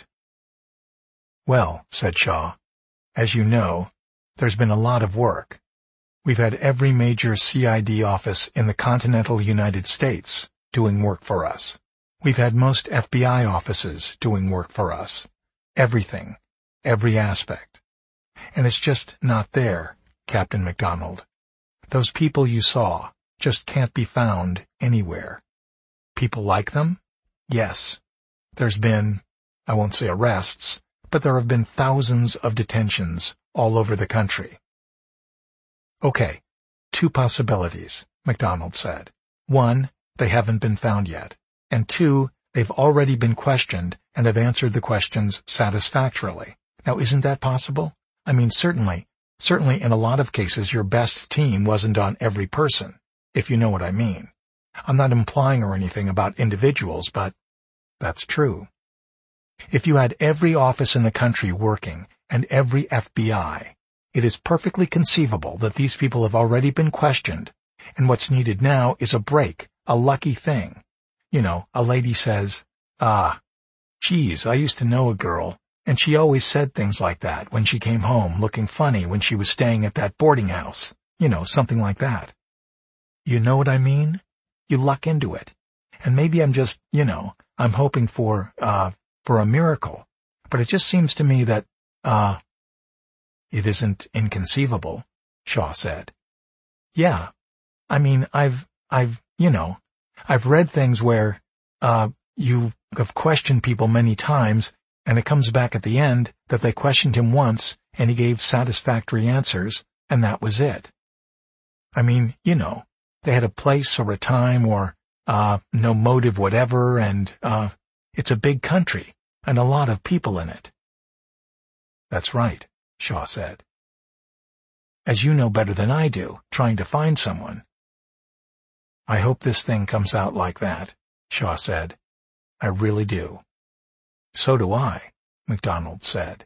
Well, said Shaw, as you know, there's been a lot of work. We've had every major CID office in the continental United States doing work for us. We've had most FBI offices doing work for us. Everything. Every aspect. And it's just not there, Captain MacDonald. Those people you saw just can't be found anywhere. People like them? Yes. There's been, I won't say arrests, but there have been thousands of detentions all over the country. Okay, 2 possibilities, MacDonald said. 1, they haven't been found yet. And 2, they've already been questioned and have answered the questions satisfactorily. Now, isn't that possible? I mean, certainly in a lot of cases your best team wasn't on every person, if you know what I mean. I'm not implying or anything about individuals, but that's true. If you had every office in the country working and every FBI, it is perfectly conceivable that these people have already been questioned, and what's needed now is a break, a lucky thing. A lady says, geez, I used to know a girl, and she always said things like that when she came home looking funny when she was staying at that boarding house. Something like that. You know what I mean? You luck into it. And maybe I'm just, I'm hoping for a miracle. But it just seems to me that, it isn't inconceivable, Shaw said. Yeah. I mean, I've read things where, you have questioned people many times, and it comes back at the end that they questioned him once, and he gave satisfactory answers, and that was it. I mean, they had a place or a time or, no motive whatever, and, it's a big country, and a lot of people in it. That's right, Shaw said. As you know better than I do, trying to find someone. I hope this thing comes out like that, Shaw said. I really do. So do I, MacDonald said.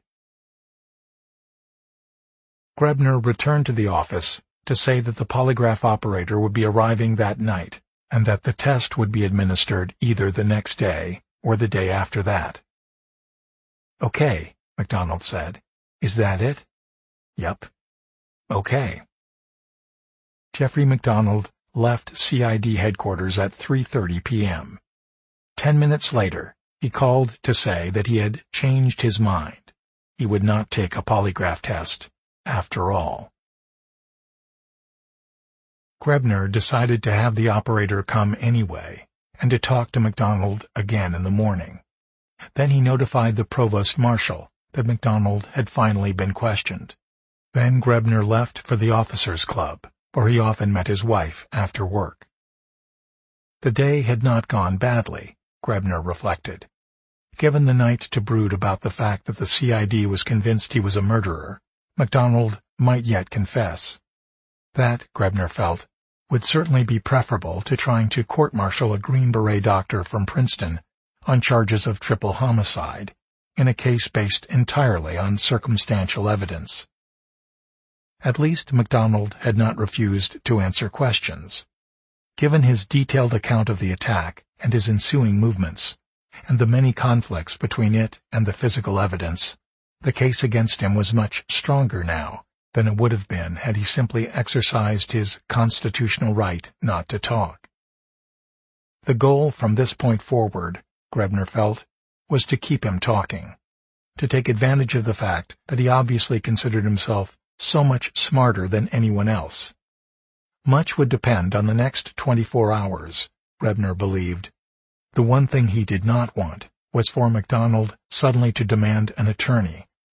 Grebner returned to the office to say that the polygraph operator would be arriving that night, and that the test would be administered either the next day or the day after that. Okay, MacDonald said. Is that it? Yep. Okay. Jeffrey MacDonald left CID headquarters at 3:30 p.m. 10 minutes later, he called to say that he had changed his mind. He would not take a polygraph test after all. Grebner decided to have the operator come anyway, and to talk to MacDonald again in the morning. Then he notified the provost marshal that MacDonald had finally been questioned. Then Grebner left for the officers' club, where he often met his wife after work. The day had not gone badly, Grebner reflected. Given the night to brood about the fact that the CID was convinced he was a murderer, MacDonald might yet confess. That, Grebner felt, would certainly be preferable to trying to court-martial a Green Beret doctor from Princeton on charges of triple homicide, in a case based entirely on circumstantial evidence. At least MacDonald had not refused to answer questions. Given his detailed account of the attack and his ensuing movements, and the many conflicts between it and the physical evidence, the case against him was much stronger now than it would have been had he simply exercised his constitutional right not to talk. The goal from this point forward, Grebner felt, was to keep him talking, to take advantage of the fact that he obviously considered himself so much smarter than anyone else. Much would depend on the next 24 hours, Grebner believed. The one thing he did not want was for MacDonald suddenly to demand an attorney,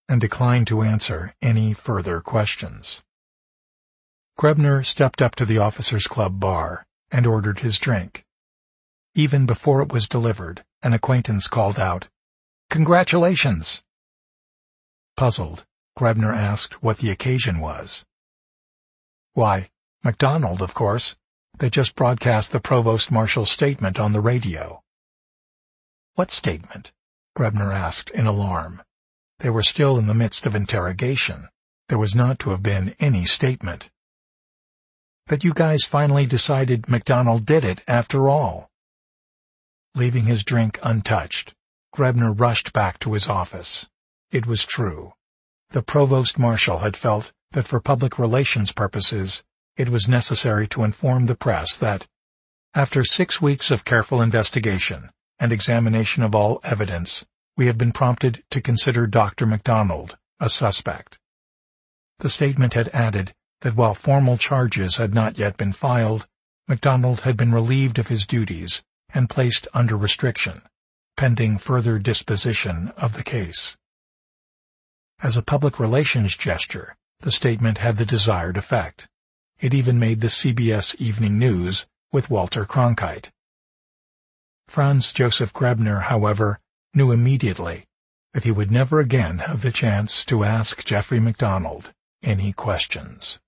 and declined to answer any further questions. Grebner stepped up to the officers' club bar and ordered his drink. Even before it was delivered, an acquaintance called out, "Congratulations!" Puzzled, Grebner asked what the occasion was. "Why, MacDonald, of course. They just broadcast the Provost Marshal's statement on the radio." "What statement?" Grebner asked in alarm. They were still in the midst of interrogation. There was not to have been any statement. "That you guys finally decided MacDonald did it after all." Leaving his drink untouched, Grebner rushed back to his office. It was true. The Provost Marshal had felt that for public relations purposes it was necessary to inform the press that, after 6 weeks of careful investigation and examination of all evidence, we have been prompted to consider Dr. MacDonald a suspect. The statement had added that while formal charges had not yet been filed, MacDonald had been relieved of his duties and placed under restriction, pending further disposition of the case. As a public relations gesture, the statement had the desired effect. It even made the CBS Evening News with Walter Cronkite. Franz Joseph Grebner, however, knew immediately that he would never again have the chance to ask Jeffrey MacDonald any questions.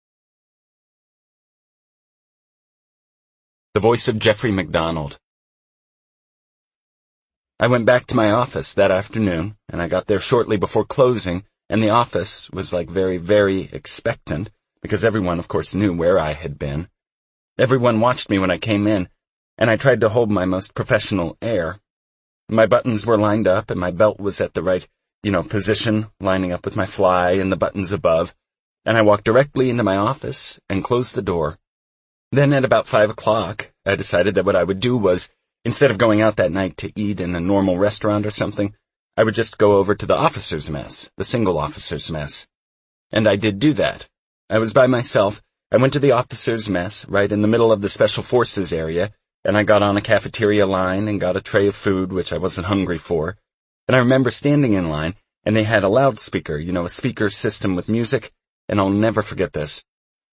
The voice of Jeffrey MacDonald. I went back to my office that afternoon, and I got there shortly before closing, and the office was very, very expectant, because everyone, of course, knew where I had been. Everyone watched me when I came in, and I tried to hold my most professional air. My buttons were lined up, and my belt was at the right, position, lining up with my fly and the buttons above, and I walked directly into my office and closed the door. Then at about 5 o'clock, I decided that what I would do was, instead of going out that night to eat in a normal restaurant or something, I would just go over to the officers' mess, the single officers' mess. And I did do that. I was by myself. I went to the officers' mess right in the middle of the Special Forces area, and I got on a cafeteria line and got a tray of food, which I wasn't hungry for. And I remember standing in line, and they had a loudspeaker, a speaker system with music, and I'll never forget this.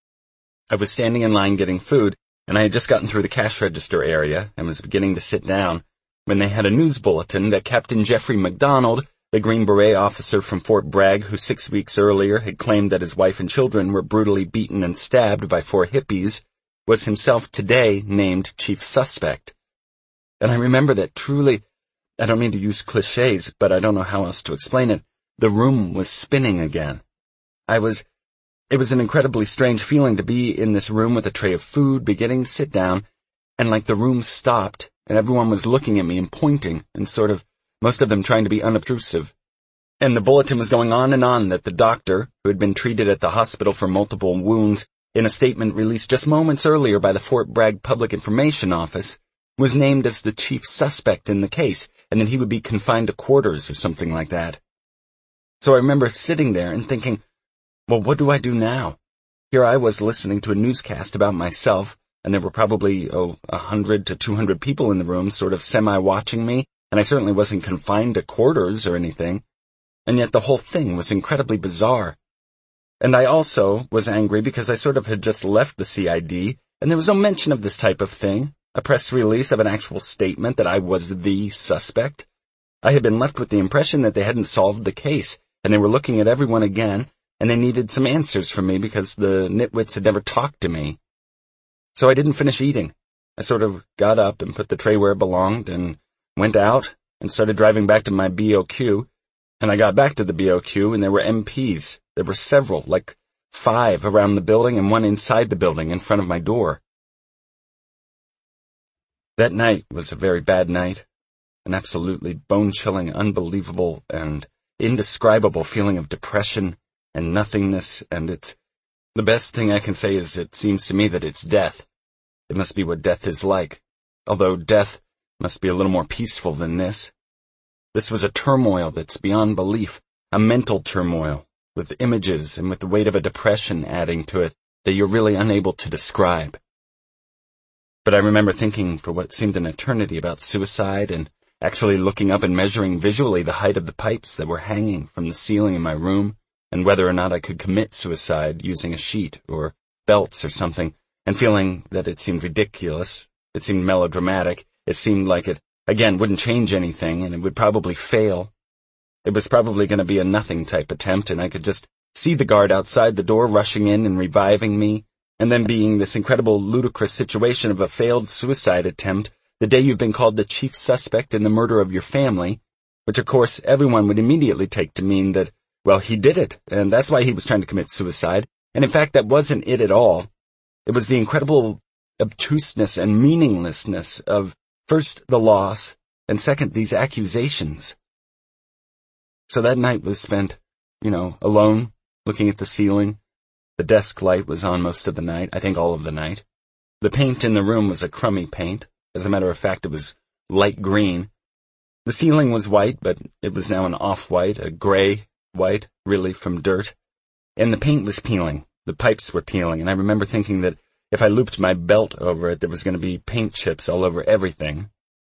I was standing in line getting food, and I had just gotten through the cash register area and was beginning to sit down when they had a news bulletin that Captain Jeffrey MacDonald, the Green Beret officer from Fort Bragg who 6 weeks earlier had claimed that his wife and children were brutally beaten and stabbed by 4 hippies, was himself today named chief suspect. And I remember that truly, I don't mean to use cliches, but I don't know how else to explain it, the room was spinning again. It was an incredibly strange feeling to be in this room with a tray of food, beginning to sit down, and like the room stopped, and everyone was looking at me and pointing, and most of them trying to be unobtrusive. And the bulletin was going on that the doctor, who had been treated at the hospital for multiple wounds, in a statement released just moments earlier by the Fort Bragg Public Information Office, was named as the chief suspect in the case, and that he would be confined to quarters or something like that. So I remember sitting there and thinking, well, what do I do now? Here I was listening to a newscast about myself, and there were probably, 100 to 200 people in the room sort of semi-watching me, and I certainly wasn't confined to quarters or anything. And yet the whole thing was incredibly bizarre. And I also was angry because I sort of had just left the CID, and there was no mention of this type of thing, a press release of an actual statement that I was the suspect. I had been left with the impression that they hadn't solved the case, and they were looking at everyone again, and they needed some answers from me because the nitwits had never talked to me. So I didn't finish eating. I sort of got up and put the tray where it belonged and went out and started driving back to my BOQ, and I got back to the BOQ and there were MPs. There were several, like 5 around the building and 1 inside the building in front of my door. That night was a very bad night, an absolutely bone-chilling, unbelievable, and indescribable feeling of depression and nothingness, and the best thing I can say is it seems to me that it's death. It must be what death is like, although death must be a little more peaceful than this. This was a turmoil that's beyond belief, a mental turmoil, with images and with the weight of a depression adding to it that you're really unable to describe. But I remember thinking for what seemed an eternity about suicide and actually looking up and measuring visually the height of the pipes that were hanging from the ceiling in my room, and whether or not I could commit suicide using a sheet or belts or something, and feeling that it seemed ridiculous, it seemed melodramatic, it seemed like it, again, wouldn't change anything, and it would probably fail. It was probably going to be a nothing type attempt, and I could just see the guard outside the door rushing in and reviving me, and then being this incredible, ludicrous situation of a failed suicide attempt the day you've been called the chief suspect in the murder of your family, which of course everyone would immediately take to mean that, well, he did it, and that's why he was trying to commit suicide, and in fact that wasn't it at all. It was the incredible obtuseness and meaninglessness of, first, the loss, and second, these accusations. So that night was spent, alone, looking at the ceiling. The desk light was on most of the night, I think all of the night. The paint in the room was a crummy paint. As a matter of fact, it was light green. The ceiling was white, but it was now an off-white, a gray white, really from dirt. And the paint was peeling. The pipes were peeling, and I remember thinking that if I looped my belt over it, there was going to be paint chips all over everything.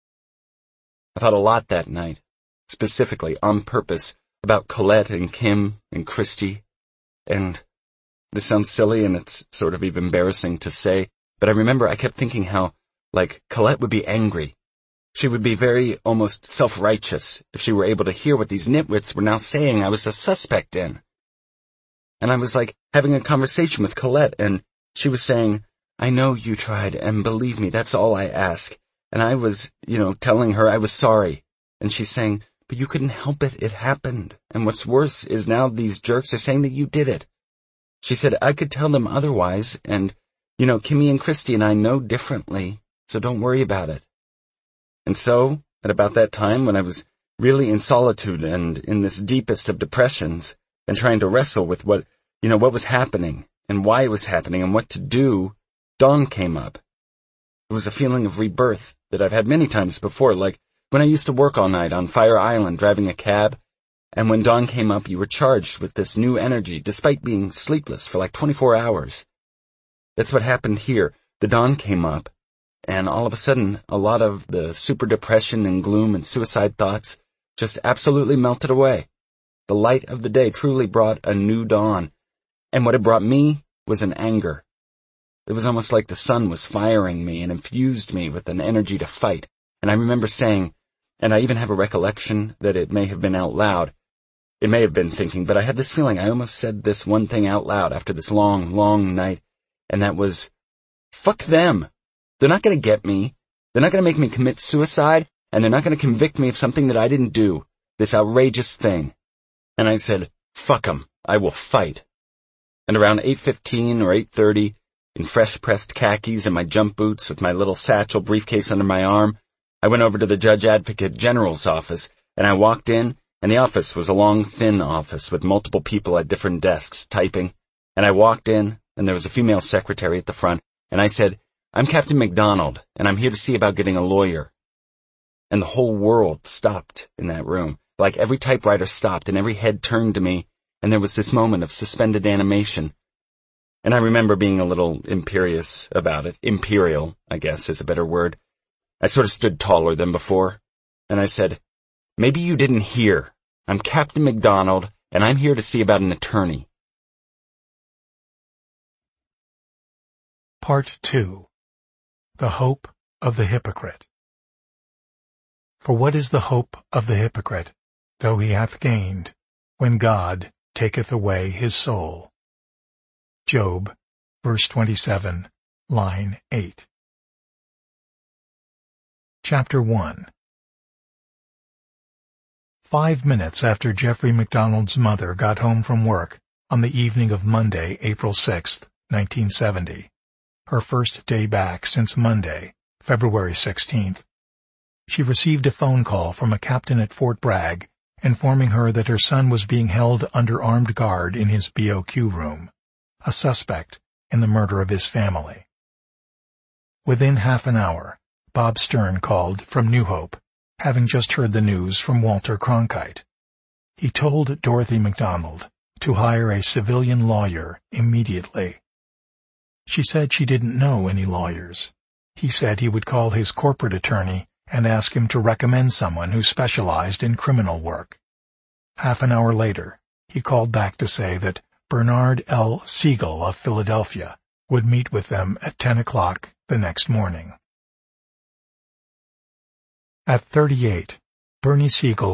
I thought a lot that night, specifically, on purpose, about Colette and Kim and Christy, and this sounds silly and it's sort of even embarrassing to say, but I remember I kept thinking how, Colette would be angry. She would be very, almost self-righteous if she were able to hear what these nitwits were now saying I was a suspect in. And I was having a conversation with Colette, and she was saying, I know you tried, and believe me, that's all I ask. And I was, telling her I was sorry. And she's saying, but you couldn't help it, it happened. And what's worse is now these jerks are saying that you did it. She said, I could tell them otherwise, and, Kimmy and Christy and I know differently, so don't worry about it. And so, at about that time, when I was really in solitude and in this deepest of depressions, and trying to wrestle with what was happening, and why it was happening, and what to do, dawn came up. It was a feeling of rebirth that I've had many times before, like when I used to work all night on Fire Island driving a cab, and when dawn came up, you were charged with this new energy, despite being sleepless for 24 hours. That's what happened here. The dawn came up, and all of a sudden, a lot of the super depression and gloom and suicide thoughts just absolutely melted away. The light of the day truly brought a new dawn, and what it brought me was an anger. It was almost like the sun was firing me and infused me with an energy to fight, and I remember saying, and I even have a recollection that it may have been out loud, it may have been thinking, but I had this feeling I almost said this one thing out loud after this long, long night, and that was, fuck them. They're not going to get me. They're not going to make me commit suicide, and they're not going to convict me of something that I didn't do, this outrageous thing. And I said, fuck them. I will fight. And around 8:15 or 8:30, in fresh-pressed khakis and my jump boots with my little satchel briefcase under my arm, I went over to the Judge Advocate General's office, and I walked in, and the office was a long, thin office with multiple people at different desks typing, and I walked in, and there was a female secretary at the front, and I said, I'm Captain McDonald, and I'm here to see about getting a lawyer. And the whole world stopped in that room. Every typewriter stopped, and every head turned to me, and there was this moment of suspended animation. And I remember being a little imperious about it. Imperial, I guess, is a better word. I sort of stood taller than before, and I said, maybe you didn't hear. I'm Captain McDonald, and I'm here to see about an attorney. Part 2. The Hope of the Hypocrite. For what is the hope of the hypocrite, though he hath gained, when God taketh away his soul? Job, verse 27, line 8. Chapter 1. 5 minutes after Jeffrey McDonald's mother got home from work on the evening of Monday, April 6, 1970, her first day back since Monday, February 16th, she received a phone call from a captain at Fort Bragg informing her that her son was being held under armed guard in his BOQ room, a suspect in the murder of his family. Within half an hour, Bob Stern called from New Hope, having just heard the news from Walter Cronkite. He told Dorothy McDonald to hire a civilian lawyer immediately. She said she didn't know any lawyers. He said he would call his corporate attorney and ask him to recommend someone who specialized in criminal work. Half an hour later, he called back to say that Bernard L. Siegel of Philadelphia would meet with them at 10 o'clock the next morning. At 38, Bernie Siegel